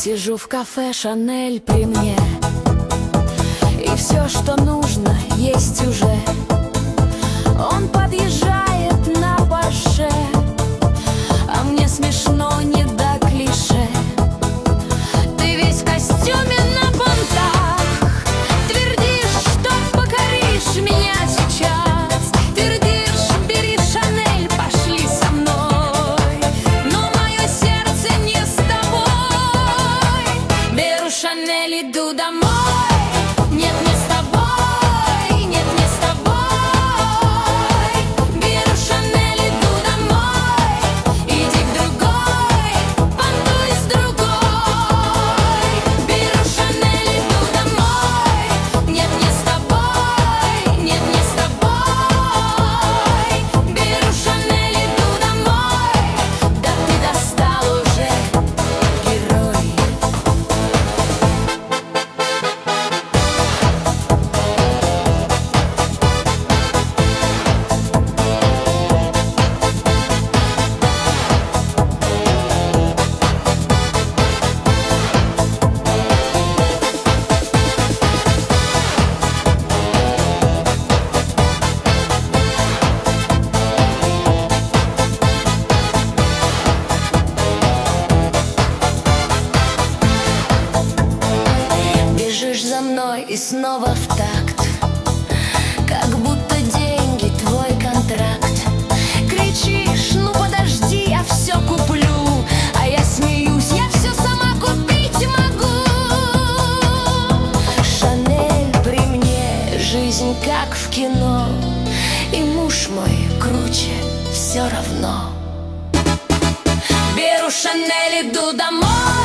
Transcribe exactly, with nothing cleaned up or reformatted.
Сижу в кафе, Шанель при мне, и все, что нужно, есть уже. Он подъезжает на Порше, а мне смешно не до клише. Ты весь в костюме на понтах, твердишь, что покоришь меня сейчас. Твердишь, бери Шанель, пошли со мной, но мое сердце не с тобой. Беру Шанель, иду домой. Нет, не с тобой, нет, не с тобой. Беру Шанель, иду домой. Иди к другой, понтуй с другой. Беру Шанель, иду домой. Нет, не с тобой, нет, не с тобой. Беру Шанель, иду домой. Да ты достал уже, герой. Бежишь за мной и снова в такт, как будто деньги твой контракт. Кричишь, ну подожди, я все куплю. А я смеюсь, я все сама купить могу. Шанель при мне, жизнь как в кино, и муж мой круче, все равно. Беру Шанель, иду домой.